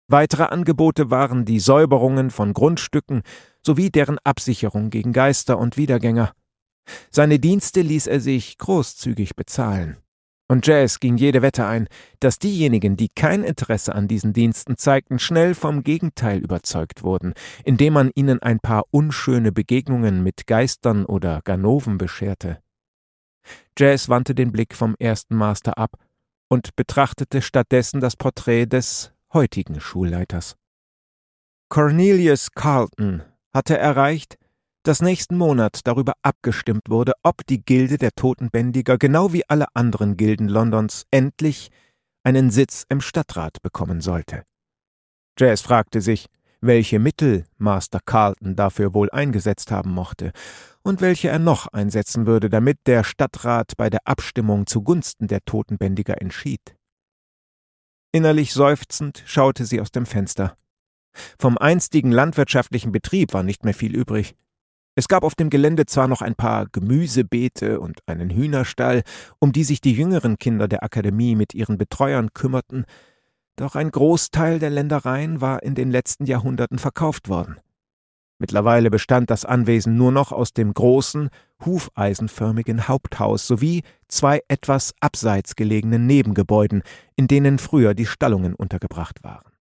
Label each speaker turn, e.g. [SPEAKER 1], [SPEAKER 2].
[SPEAKER 1] Weitere Angebote waren die Säuberungen von Grundstücken sowie deren Absicherung gegen Geister und Wiedergänger. Seine Dienste ließ er sich großzügig bezahlen. Und Jazz ging jede Wette ein, dass diejenigen, die kein Interesse an diesen Diensten zeigten, schnell vom Gegenteil überzeugt wurden, indem man ihnen ein paar unschöne Begegnungen mit Geistern oder Ganoven bescherte. Jazz wandte den Blick vom ersten Master ab und betrachtete stattdessen das Porträt des heutigen Schulleiters. Cornelius Carlton hatte erreicht, dass nächsten Monat darüber abgestimmt wurde, ob die Gilde der Totenbändiger genau wie alle anderen Gilden Londons endlich einen Sitz im Stadtrat bekommen sollte. Jazz fragte sich, welche Mittel Master Carlton dafür wohl eingesetzt haben mochte und welche er noch einsetzen würde, damit der Stadtrat bei der Abstimmung zugunsten der Totenbändiger entschied. Innerlich seufzend schaute sie aus dem Fenster. Vom einstigen landwirtschaftlichen Betrieb war nicht mehr viel übrig. Es gab auf dem Gelände zwar noch ein paar Gemüsebeete und einen Hühnerstall, um die sich die jüngeren Kinder der Akademie mit ihren Betreuern kümmerten, doch ein Großteil der Ländereien war in den letzten Jahrhunderten verkauft worden. Mittlerweile bestand das Anwesen nur noch aus dem großen, hufeisenförmigen Haupthaus sowie 2 etwas abseits gelegenen Nebengebäuden, in denen früher die Stallungen untergebracht waren.